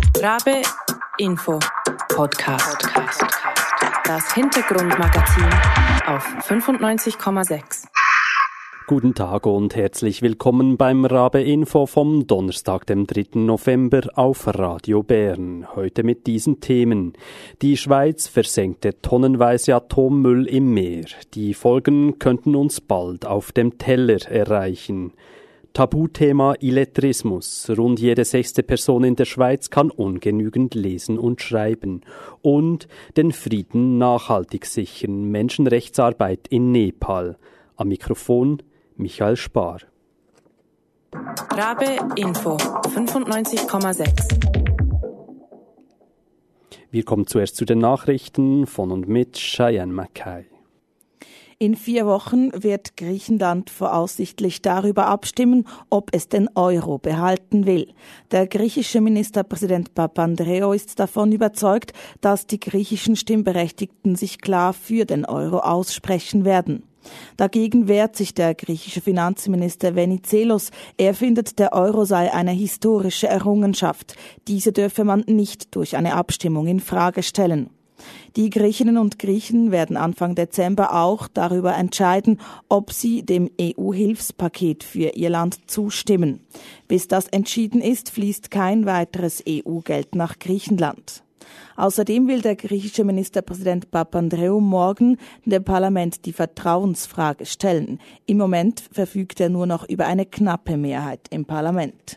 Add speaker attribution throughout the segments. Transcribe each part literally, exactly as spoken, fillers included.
Speaker 1: Rabe Info Podcast. Das Hintergrundmagazin auf fünfundneunzig Komma sechs.
Speaker 2: Guten Tag und herzlich willkommen beim Rabe Info vom Donnerstag, dem dritten November auf Radio Bern. Heute mit diesen Themen. Die Schweiz versenkte tonnenweise Atommüll im Meer. Die Folgen könnten uns bald auf dem Teller erreichen. Tabuthema Illettrismus. Rund jede sechste Person in der Schweiz kann ungenügend lesen und schreiben. Und den Frieden nachhaltig sichern. Menschenrechtsarbeit in Nepal. Am Mikrofon Michael Spar.
Speaker 1: Rabe Info fünfundneunzig Komma sechs.
Speaker 2: Wir kommen zuerst zu den Nachrichten von und mit Cheyenne Mackay.
Speaker 3: In vier Wochen wird Griechenland voraussichtlich darüber abstimmen, ob es den Euro behalten will. Der griechische Ministerpräsident Papandreou ist davon überzeugt, dass die griechischen Stimmberechtigten sich klar für den Euro aussprechen werden. Dagegen wehrt sich der griechische Finanzminister Venizelos. Er findet, der Euro sei eine historische Errungenschaft. Diese dürfe man nicht durch eine Abstimmung in Frage stellen. Die Griechinnen und Griechen werden Anfang Dezember auch darüber entscheiden, ob sie dem E U-Hilfspaket für ihr Land zustimmen. Bis das entschieden ist, fließt kein weiteres E U-Geld nach Griechenland. Außerdem will der griechische Ministerpräsident Papandreou morgen dem Parlament die Vertrauensfrage stellen. Im Moment verfügt er nur noch über eine knappe Mehrheit im Parlament.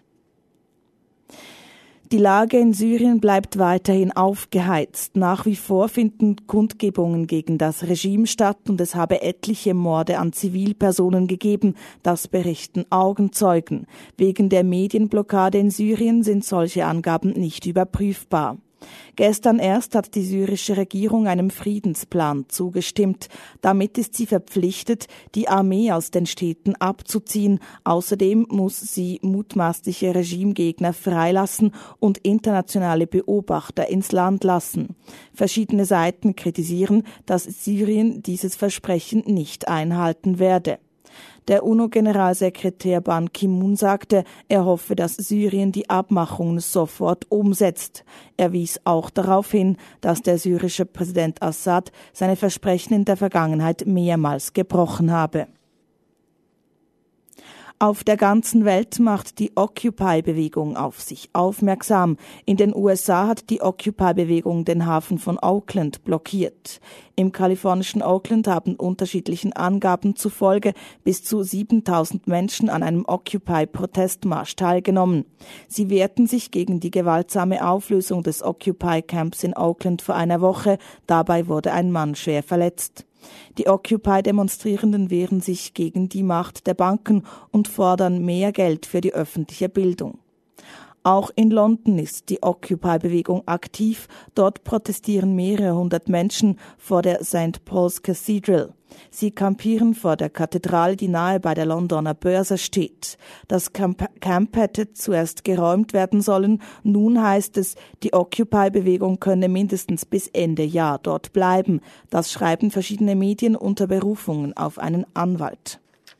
Speaker 3: Die Lage in Syrien bleibt weiterhin aufgeheizt. Nach wie vor finden Kundgebungen gegen das Regime statt und es habe etliche Morde an Zivilpersonen gegeben, das berichten Augenzeugen. Wegen der Medienblockade in Syrien sind solche Angaben nicht überprüfbar. Gestern erst hat die syrische Regierung einem Friedensplan zugestimmt. Damit ist sie verpflichtet, die Armee aus den Städten abzuziehen. Außerdem muss sie mutmaßliche Regimegegner freilassen und internationale Beobachter ins Land lassen. Verschiedene Seiten kritisieren, dass Syrien dieses Versprechen nicht einhalten werde. Der UNO-Generalsekretär Ban Ki-moon sagte, er hoffe, dass Syrien die Abmachungen sofort umsetzt. Er wies auch darauf hin, dass der syrische Präsident Assad seine Versprechen in der Vergangenheit mehrmals gebrochen habe. Auf der ganzen Welt macht die Occupy-Bewegung auf sich aufmerksam. In den U S A hat die Occupy-Bewegung den Hafen von Oakland blockiert. Im kalifornischen Oakland haben unterschiedlichen Angaben zufolge bis zu siebentausend Menschen an einem Occupy-Protestmarsch teilgenommen. Sie wehrten sich gegen die gewaltsame Auflösung des Occupy-Camps in Oakland vor einer Woche. Dabei wurde ein Mann schwer verletzt. Die Occupy-Demonstrierenden wehren sich gegen die Macht der Banken und fordern mehr Geld für die öffentliche Bildung. Auch in London ist die Occupy-Bewegung aktiv. Dort protestieren mehrere hundert Menschen vor der Saint Paul's Cathedral. Sie kampieren vor der Kathedrale, die nahe bei der Londoner Börse steht. Das Camp, Camp hätte zuerst geräumt werden sollen. Nun heißt es, die Occupy-Bewegung könne mindestens bis Ende Jahr dort bleiben. Das schreiben verschiedene Medien unter Berufungen auf einen Anwalt.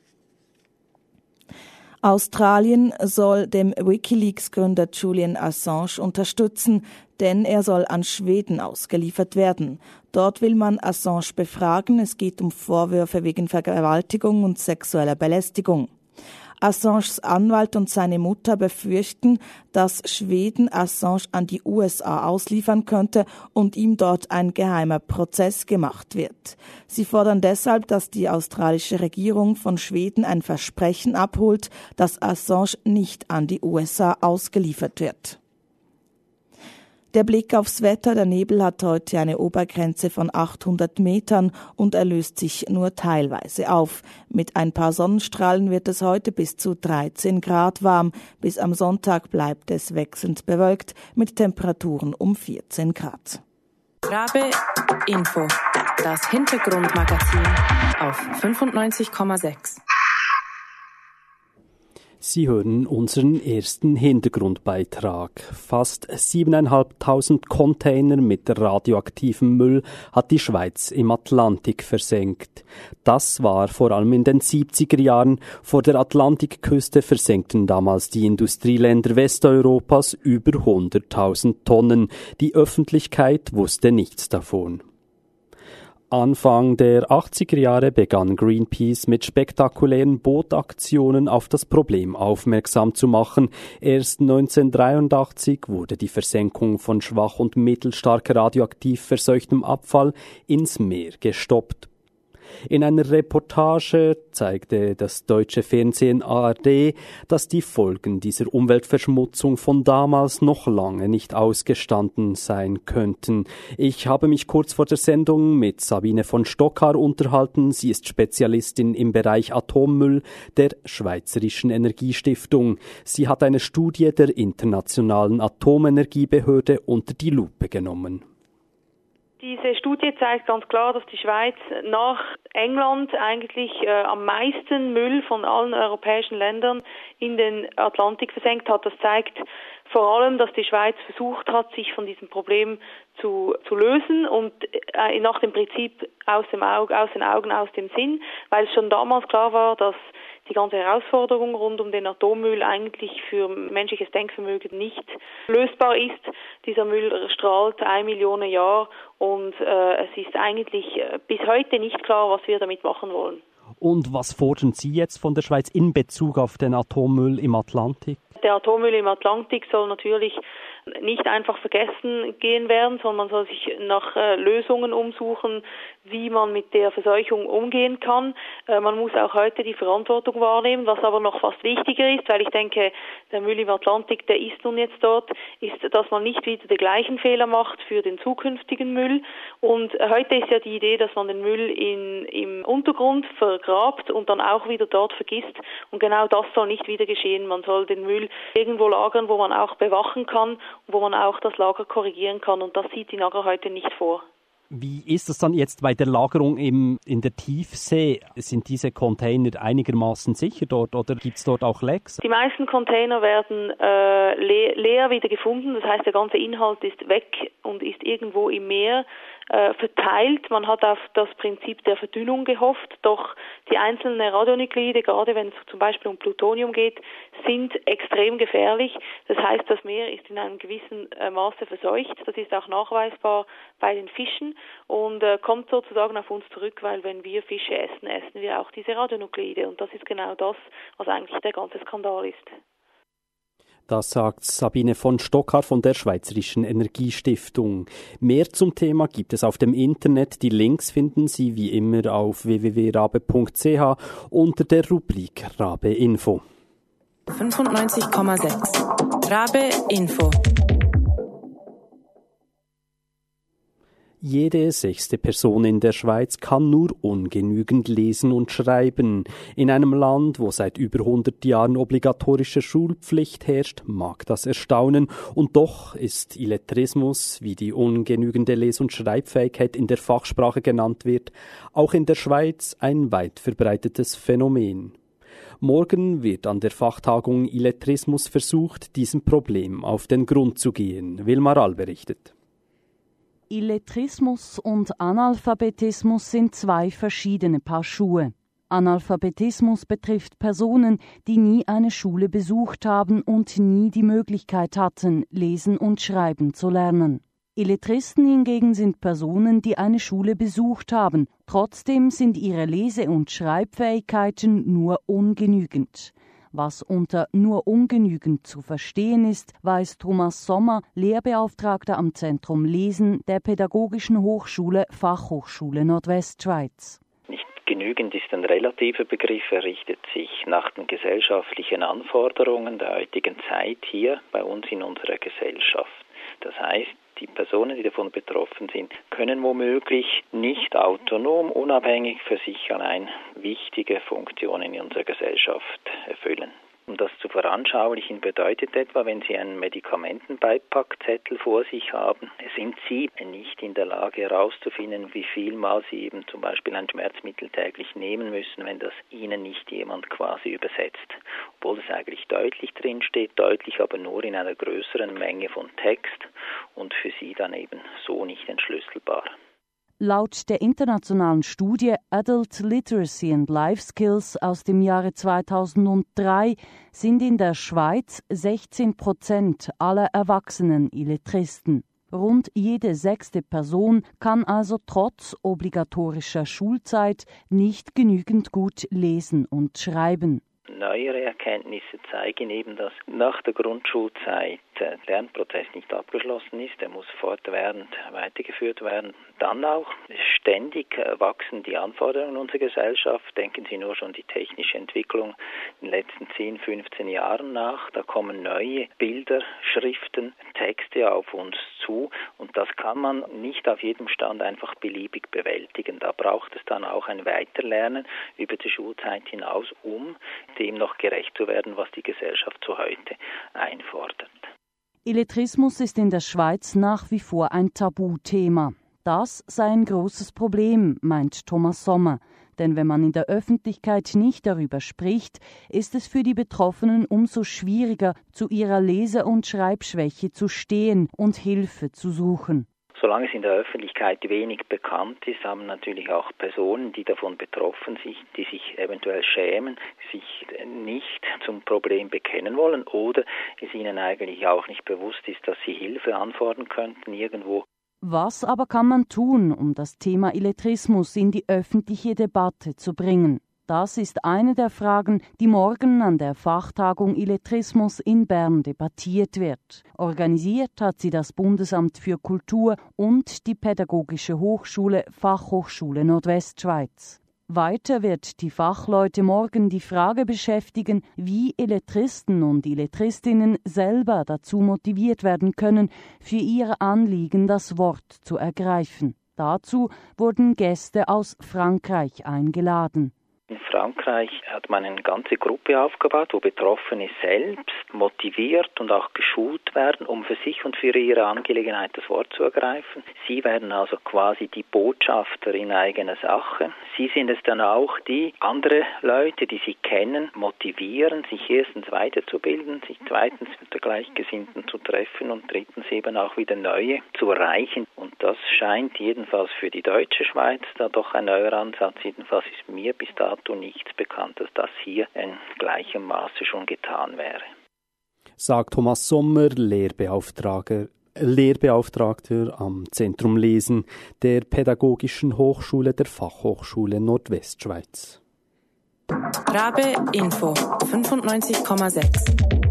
Speaker 3: Australien soll dem WikiLeaks-Gründer Julian Assange unterstützen, denn er soll an Schweden ausgeliefert werden. Dort will man Assange befragen. Es geht um Vorwürfe wegen Vergewaltigung und sexueller Belästigung. Assanges Anwalt und seine Mutter befürchten, dass Schweden Assange an die U S A ausliefern könnte und ihm dort ein geheimer Prozess gemacht wird. Sie fordern deshalb, dass die australische Regierung von Schweden ein Versprechen abholt, dass Assange nicht an die U S A ausgeliefert wird. Der Blick aufs Wetter, der Nebel hat heute eine Obergrenze von achthundert Metern und er löst sich nur teilweise auf. Mit ein paar Sonnenstrahlen wird es heute bis zu dreizehn Grad warm. Bis am Sonntag bleibt es wechselnd bewölkt mit Temperaturen um vierzehn Grad.
Speaker 1: Rabe Info, das Hintergrundmagazin auf fünfundneunzig Komma sechs.
Speaker 2: Sie hören unseren ersten Hintergrundbeitrag. Fast siebeneinhalbtausend Container mit radioaktivem Müll hat die Schweiz im Atlantik versenkt. Das war vor allem in den siebziger Jahren. Vor der Atlantikküste versenkten damals die Industrieländer Westeuropas über hunderttausend Tonnen. Die Öffentlichkeit wusste nichts davon. Anfang der achtziger Jahre begann Greenpeace mit spektakulären Bootaktionen auf das Problem aufmerksam zu machen. Erst neunzehnhundertdreiundachtzig wurde die Versenkung von schwach und mittelstark radioaktiv verseuchtem Abfall ins Meer gestoppt. In einer Reportage zeigte das deutsche Fernsehen A R D, dass die Folgen dieser Umweltverschmutzung von damals noch lange nicht ausgestanden sein könnten. Ich habe mich kurz vor der Sendung mit Sabine von Stockar unterhalten. Sie ist Spezialistin im Bereich Atommüll der Schweizerischen Energiestiftung. Sie hat eine Studie der Internationalen Atomenergiebehörde unter die Lupe genommen.
Speaker 4: Diese Studie zeigt ganz klar, dass die Schweiz nach England eigentlich äh, am meisten Müll von allen europäischen Ländern in den Atlantik versenkt hat. Das zeigt vor allem, dass die Schweiz versucht hat, sich von diesem Problem zu, zu lösen und äh, nach dem Prinzip aus dem Auge, aus den Augen, aus dem Sinn, weil es schon damals klar war, dass die ganze Herausforderung rund um den Atommüll eigentlich für menschliches Denkvermögen nicht lösbar ist. Dieser Müll strahlt ein Million Jahre und äh, es ist eigentlich bis heute nicht klar, was wir damit machen wollen.
Speaker 2: Und was fordern Sie jetzt von der Schweiz in Bezug auf den Atommüll im Atlantik?
Speaker 4: Der Atommüll im Atlantik soll natürlich nicht einfach vergessen gehen werden, sondern man soll sich nach äh, Lösungen umsuchen, wie man mit der Verseuchung umgehen kann. Äh, man muss auch heute die Verantwortung wahrnehmen, was aber noch fast wichtiger ist, weil ich denke, der Müll im Atlantik, der ist nun jetzt dort, ist, dass man nicht wieder die gleichen Fehler macht für den zukünftigen Müll. Und äh, heute ist ja die Idee, dass man den Müll in, im Untergrund vergrabt und dann auch wieder dort vergisst. Und genau das soll nicht wieder geschehen. Man soll den Müll irgendwo lagern, wo man auch bewachen kann, wo man auch das Lager korrigieren kann. Und das sieht die N A G A heute nicht vor.
Speaker 2: Wie ist es dann jetzt bei der Lagerung im, in der Tiefsee? Sind diese Container einigermaßen sicher dort oder gibt es dort auch Lecks?
Speaker 4: Die meisten Container werden äh, le- leer wieder gefunden. Das heißt, der ganze Inhalt ist weg und ist irgendwo im Meer äh, verteilt. Man hat auf das Prinzip der Verdünnung gehofft, doch die einzelnen Radionuklide, gerade wenn es zum Beispiel um Plutonium geht, sind extrem gefährlich. Das heißt, das Meer ist in einem gewissen äh, Maße verseucht. Das ist auch nachweisbar bei den Fischen und äh, kommt sozusagen auf uns zurück, weil wenn wir Fische essen, essen wir auch diese Radionuklide. Und das ist genau das, was eigentlich der ganze Skandal ist.
Speaker 2: Das sagt Sabine von Stockar von der Schweizerischen Energiestiftung. Mehr zum Thema gibt es auf dem Internet. Die Links finden Sie wie immer auf w w w punkt rabe punkt c h unter der Rubrik Rabe Info.
Speaker 1: fünfundneunzig Komma sechs Rabe Info.
Speaker 2: Jede sechste Person in der Schweiz kann nur ungenügend lesen und schreiben. In einem Land, wo seit über hundert Jahren obligatorische Schulpflicht herrscht, mag das erstaunen. Und doch ist Illettrismus, wie die ungenügende Les- und Schreibfähigkeit in der Fachsprache genannt wird, auch in der Schweiz ein weit verbreitetes Phänomen. Morgen wird an der Fachtagung Illettrismus versucht, diesem Problem auf den Grund zu gehen. Wilmar All berichtet.
Speaker 5: Illettrismus und Analphabetismus sind zwei verschiedene Paar Schuhe. Analphabetismus betrifft Personen, die nie eine Schule besucht haben und nie die Möglichkeit hatten, lesen und schreiben zu lernen. Illettristen hingegen sind Personen, die eine Schule besucht haben. Trotzdem sind ihre Lese- und Schreibfähigkeiten nur ungenügend. Was unter nur ungenügend zu verstehen ist, weiß Thomas Sommer, Lehrbeauftragter am Zentrum Lesen der Pädagogischen Hochschule Fachhochschule Nordwestschweiz.
Speaker 6: Nicht genügend ist ein relativer Begriff, er richtet sich nach den gesellschaftlichen Anforderungen der heutigen Zeit hier bei uns in unserer Gesellschaft. Das heißt, die Personen, die davon betroffen sind, können womöglich nicht autonom, unabhängig für sich allein wichtige Funktionen in unserer Gesellschaft erfüllen. Um das zu veranschaulichen, bedeutet etwa, wenn Sie einen Medikamentenbeipackzettel vor sich haben, sind Sie nicht in der Lage herauszufinden, wie viel Mal Sie eben zum Beispiel ein Schmerzmittel täglich nehmen müssen, wenn das Ihnen nicht jemand quasi übersetzt. Obwohl es eigentlich deutlich drinsteht, deutlich aber nur in einer größeren Menge von Text und für Sie dann eben so nicht entschlüsselbar.
Speaker 5: Laut der internationalen Studie Adult Literacy and Life Skills aus dem Jahre zweitausenddrei sind in der Schweiz sechzehn Prozent aller Erwachsenen Illetristen. Rund jede sechste Person kann also trotz obligatorischer Schulzeit nicht genügend gut lesen und schreiben.
Speaker 6: Neuere Erkenntnisse zeigen eben, dass nach der Grundschulzeit der Lernprozess nicht abgeschlossen ist. Er muss fortwährend weitergeführt werden. Dann auch ständig wachsen die Anforderungen unserer Gesellschaft. Denken Sie nur schon die technische Entwicklung in den letzten zehn, fünfzehn Jahren nach. Da kommen neue Bilder, Schriften, Texte auf uns zu. Und das kann man nicht auf jedem Stand einfach beliebig bewältigen. Da braucht es dann auch ein Weiterlernen über die Schulzeit hinaus, um dem noch gerecht zu werden, was die Gesellschaft zu heute einfordert.
Speaker 5: Illettrismus ist in der Schweiz nach wie vor ein Tabuthema. Das sei ein großes Problem, meint Thomas Sommer. Denn wenn man in der Öffentlichkeit nicht darüber spricht, ist es für die Betroffenen umso schwieriger, zu ihrer Lese- und Schreibschwäche zu stehen und Hilfe zu suchen.
Speaker 6: Solange es in der Öffentlichkeit wenig bekannt ist, haben natürlich auch Personen, die davon betroffen sind, die sich eventuell schämen, sich nicht zum Problem bekennen wollen oder es ihnen eigentlich auch nicht bewusst ist, dass sie Hilfe anfordern könnten irgendwo.
Speaker 5: Was aber kann man tun, um das Thema Illettrismus in die öffentliche Debatte zu bringen? Das ist eine der Fragen, die morgen an der Fachtagung Illettrismus in Bern debattiert wird. Organisiert hat sie das Bundesamt für Kultur und die Pädagogische Hochschule Fachhochschule Nordwestschweiz. Weiter wird die Fachleute morgen die Frage beschäftigen, wie Illettristen und Illettristinnen selber dazu motiviert werden können, für ihr Anliegen das Wort zu ergreifen. Dazu wurden Gäste aus Frankreich eingeladen.
Speaker 6: In Frankreich hat man eine ganze Gruppe aufgebaut, wo Betroffene selbst motiviert und auch geschult werden, um für sich und für ihre Angelegenheit das Wort zu ergreifen. Sie werden also quasi die Botschafter in eigener Sache. Sie sind es dann auch, die andere Leute, die sie kennen, motivieren, sich erstens weiterzubilden, sich zweitens mit der Gleichgesinnten zu treffen und drittens eben auch wieder neue zu erreichen. Und das scheint jedenfalls für die deutsche Schweiz da doch ein neuer Ansatz. Jedenfalls ist mir bis dato nichts bekannt, dass das hier in gleichem Maße schon getan wäre.
Speaker 2: Sagt Thomas Sommer, Lehrbeauftragter, Lehrbeauftragter am Zentrum Lesen der Pädagogischen Hochschule der Fachhochschule Nordwestschweiz.
Speaker 1: Rabe Info fünfundneunzig Komma sechs.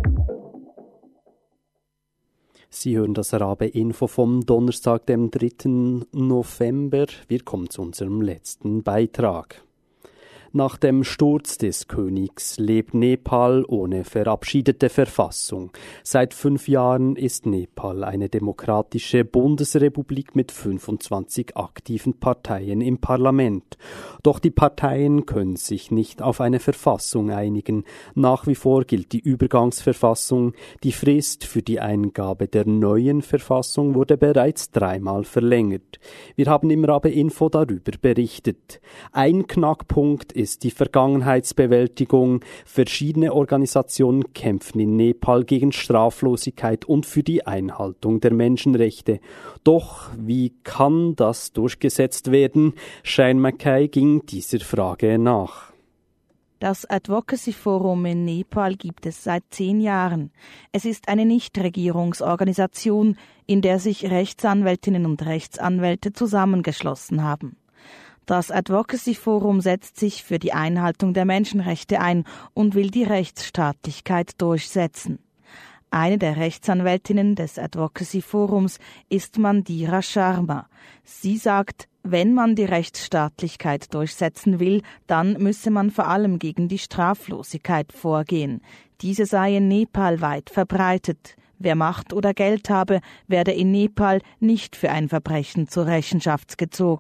Speaker 2: Sie hören das Rabe Info vom Donnerstag, dem dritten November. Wir kommen zu unserem letzten Beitrag. Nach dem Sturz des Königs lebt Nepal ohne verabschiedete Verfassung. Seit fünf Jahren ist Nepal eine demokratische Bundesrepublik mit fünfundzwanzig aktiven Parteien im Parlament. Doch die Parteien können sich nicht auf eine Verfassung einigen. Nach wie vor gilt die Übergangsverfassung. Die Frist für die Eingabe der neuen Verfassung wurde bereits dreimal verlängert. Wir haben im Rabe Info darüber berichtet. Ein Knackpunkt ist die Vergangenheitsbewältigung. Verschiedene Organisationen kämpfen in Nepal gegen Straflosigkeit und für die Einhaltung der Menschenrechte. Doch wie kann das durchgesetzt werden? Shane Mackay ging dieser Frage nach.
Speaker 3: Das Advocacy Forum in Nepal gibt es seit zehn Jahren. Es ist eine Nichtregierungsorganisation, in der sich Rechtsanwältinnen und Rechtsanwälte zusammengeschlossen haben. Das Advocacy Forum setzt sich für die Einhaltung der Menschenrechte ein und will die Rechtsstaatlichkeit durchsetzen. Eine der Rechtsanwältinnen des Advocacy Forums ist Mandira Sharma. Sie sagt, wenn man die Rechtsstaatlichkeit durchsetzen will, dann müsse man vor allem gegen die Straflosigkeit vorgehen. Diese sei in Nepal weit verbreitet. Wer Macht oder Geld habe, werde in Nepal nicht für ein Verbrechen zur Rechenschaft gezogen.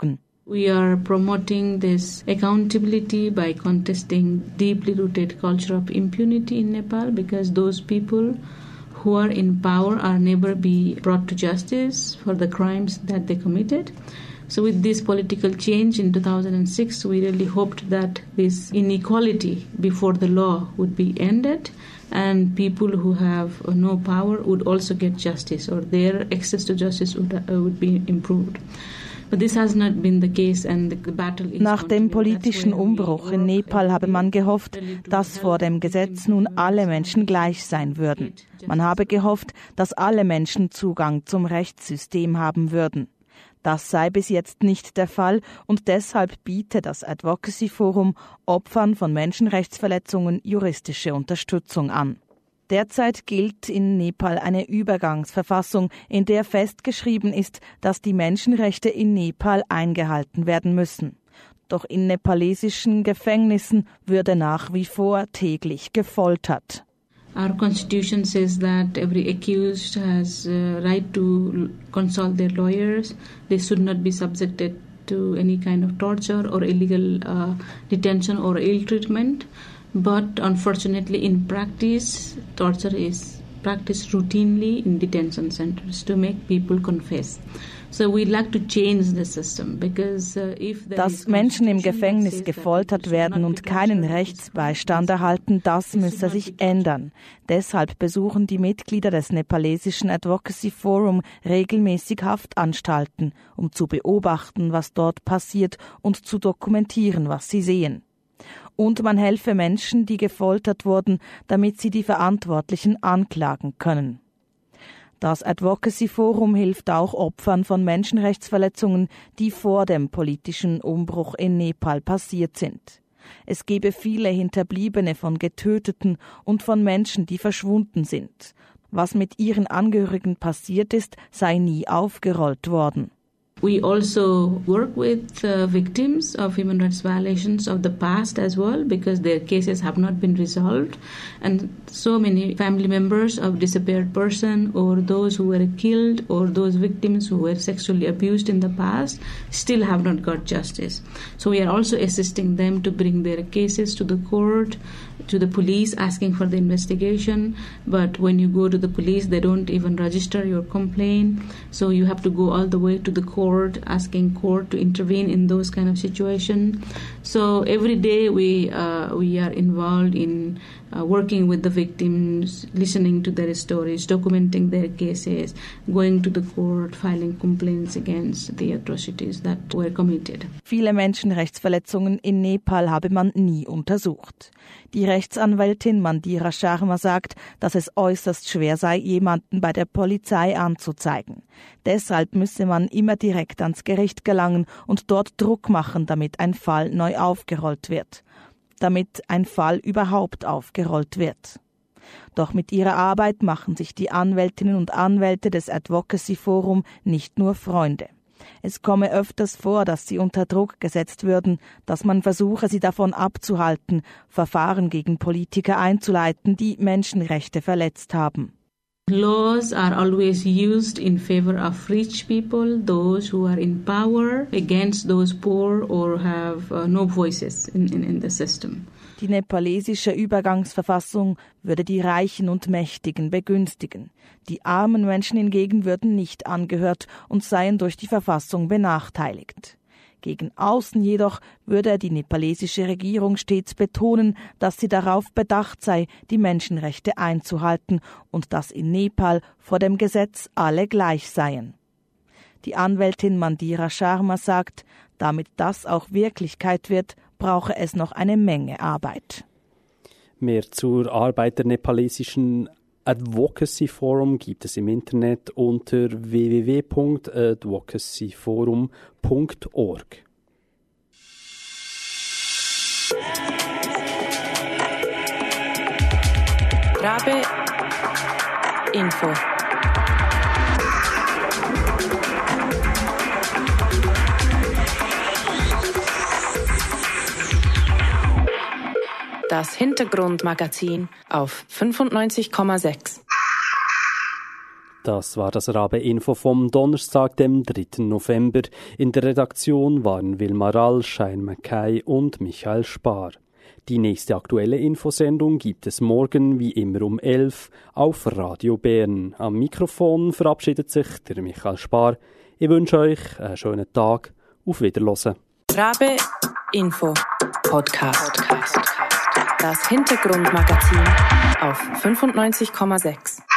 Speaker 7: We are promoting this accountability by contesting deeply rooted culture of impunity in Nepal, because those people who are in power are never be brought to justice for the crimes that they committed. So with this political change in two thousand six, we really hoped that this inequality before the law would be ended, and people who have no power would also get justice, or their access to justice would, uh, would be improved.
Speaker 3: Nach dem politischen Umbruch in Nepal habe man gehofft, dass vor dem Gesetz nun alle Menschen gleich sein würden. Man habe gehofft, dass alle Menschen Zugang zum Rechtssystem haben würden. Das sei bis jetzt nicht der Fall, und deshalb biete das Advocacy Forum Opfern von Menschenrechtsverletzungen juristische Unterstützung an. Derzeit gilt in Nepal eine Übergangsverfassung, in der festgeschrieben ist, dass die Menschenrechte in Nepal eingehalten werden müssen. Doch in nepalesischen Gefängnissen würde nach wie vor täglich gefoltert.
Speaker 7: Our constitution says that every accused has a right to consult their lawyers. They should not be subjected to any kind of torture or illegal uh, detention or ill treatment. But unfortunately, in practice, torture is practiced routinely in detention centers to make people confess. So we'd like to change the system, because uh, if there
Speaker 3: Dass Menschen im Gefängnis gefoltert werden und keinen Rechtsbeistand erhalten, das müsse sich ändern. Deshalb besuchen die Mitglieder des nepalesischen Advocacy Forum regelmäßig Haftanstalten, um zu beobachten, was dort passiert, und zu dokumentieren, was sie sehen. Und man helfe Menschen, die gefoltert wurden, damit sie die Verantwortlichen anklagen können. Das Advocacy Forum hilft auch Opfern von Menschenrechtsverletzungen, die vor dem politischen Umbruch in Nepal passiert sind. Es gebe viele Hinterbliebene von Getöteten und von Menschen, die verschwunden sind. Was mit ihren Angehörigen passiert ist, sei nie aufgerollt worden.
Speaker 7: We also work with uh, victims of human rights violations of the past as well, because their cases have not been resolved, and so many family members of disappeared person, or those who were killed, or those victims who were sexually abused in the past still have not got justice. So we are also assisting them to bring their cases to the court, to the police, asking for the investigation. But when you go to the police, they don't even register your complaint, so you have to go all the way to the court, asking court to intervene in those kind of situation. So every day we uh, we are involved in uh, working with the victims, listening to their stories, documenting their cases, going to the court, filing complaints against the atrocities that were committed.
Speaker 3: Viele Menschenrechtsverletzungen in Nepal habe man nie untersucht. Die Rechtsanwältin Mandira Sharma sagt, dass es äußerst schwer sei, jemanden bei der Polizei anzuzeigen. Deshalb müsse man immer direkt ans Gericht gelangen und dort Druck machen, damit ein Fall neu aufgerollt wird. Damit ein Fall überhaupt aufgerollt wird. Doch mit ihrer Arbeit machen sich die Anwältinnen und Anwälte des Advocacy Forum nicht nur Freunde. Es komme öfters vor, dass sie unter Druck gesetzt würden, dass man versuche, sie davon abzuhalten, Verfahren gegen Politiker einzuleiten, die Menschenrechte verletzt haben.
Speaker 7: Laws are always used in favor of rich people, those who are in power, against those poor or have uh, no voices in, in, in the system.
Speaker 3: Die nepalesische Übergangsverfassung würde die Reichen und Mächtigen begünstigen. Die armen Menschen hingegen würden nicht angehört und seien durch die Verfassung benachteiligt. Gegen außen jedoch würde die nepalesische Regierung stets betonen, dass sie darauf bedacht sei, die Menschenrechte einzuhalten und dass in Nepal vor dem Gesetz alle gleich seien. Die Anwältin Mandira Sharma sagt, damit das auch Wirklichkeit wird, brauche es noch eine Menge Arbeit.
Speaker 2: Mehr zur Arbeit der nepalesischen Advocacy Forum gibt es im Internet unter w w w punkt advocacy forum punkt org.
Speaker 1: Rabe Info. Das Hintergrundmagazin auf fünfundneunzig Komma sechs.
Speaker 2: Das war das Rabe-Info vom Donnerstag, dem dritten November. In der Redaktion waren Wilma Rall, Shane Mackay und Michael Spar. Die nächste aktuelle Infosendung gibt es morgen, wie immer um elf, auf Radio Bern. Am Mikrofon verabschiedet sich der Michael Spar. Ich wünsche euch einen schönen Tag. Auf Wiederhören.
Speaker 1: Rabe Info Podcast. Das Hintergrundmagazin auf fünfundneunzig Komma sechs.